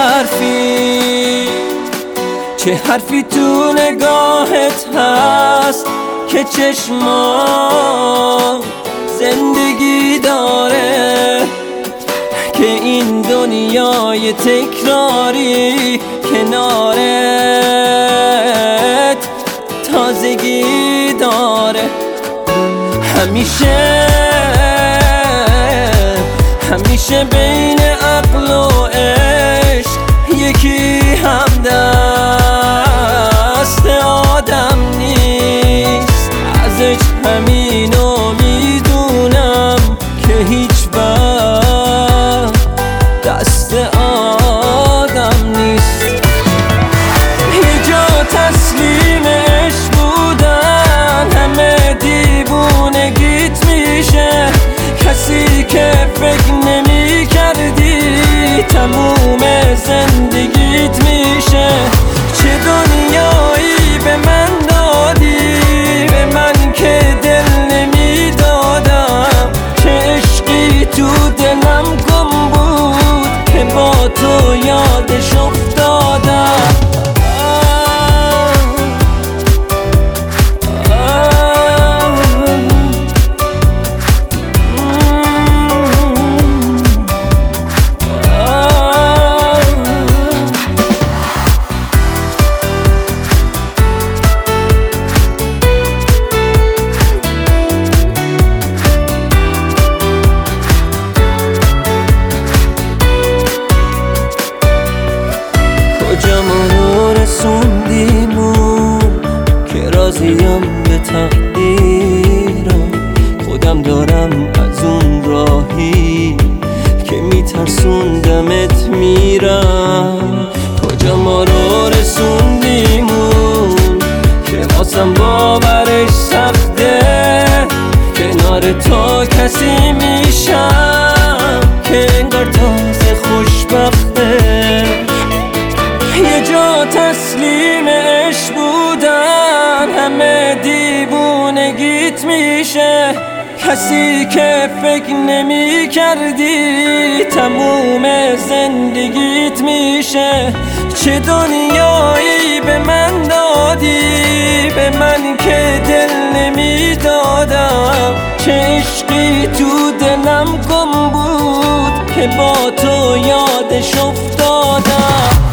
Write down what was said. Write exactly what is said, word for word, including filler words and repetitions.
حرفی، چه حرفی تو نگاهت هست که چشما زندگی داره، که این دنیای تکراری کنارت تازگی داره. همیشه همیشه بین عقل و عشق یکی هم دست آدم نیست. ازش همینو میدونم که هیچ وقت دست آدم نیست. یه جا تسلیم عشق بودن همه دیوونگیت میشه، کسی که فکر نمی کردی تموم زندگیت میشه. چه دنیایی به من دادی، به من که دل نمی دادم، چه عشقی تو دلم گم بود که با تو یادش افتادم. کجا ما رو رسوندیمون که راضیم به تقدیرم، خودم دارم از اون راهی که میترسوندمت میرم. کجا ما رو رسوندیمون که واسم باورش سخته، کنار تو کسی میشم که انگار تازه خوشبخته. یه جا تسلیم عشق بودن همه دیوونگیت میشه، کسی که فکر نمی کردی تموم زندگیت میشه. چه دنیایی به من دادی، به من که دل نمی دادم، چه عشقی تو دلم گم بود که با تو یادش افتادم.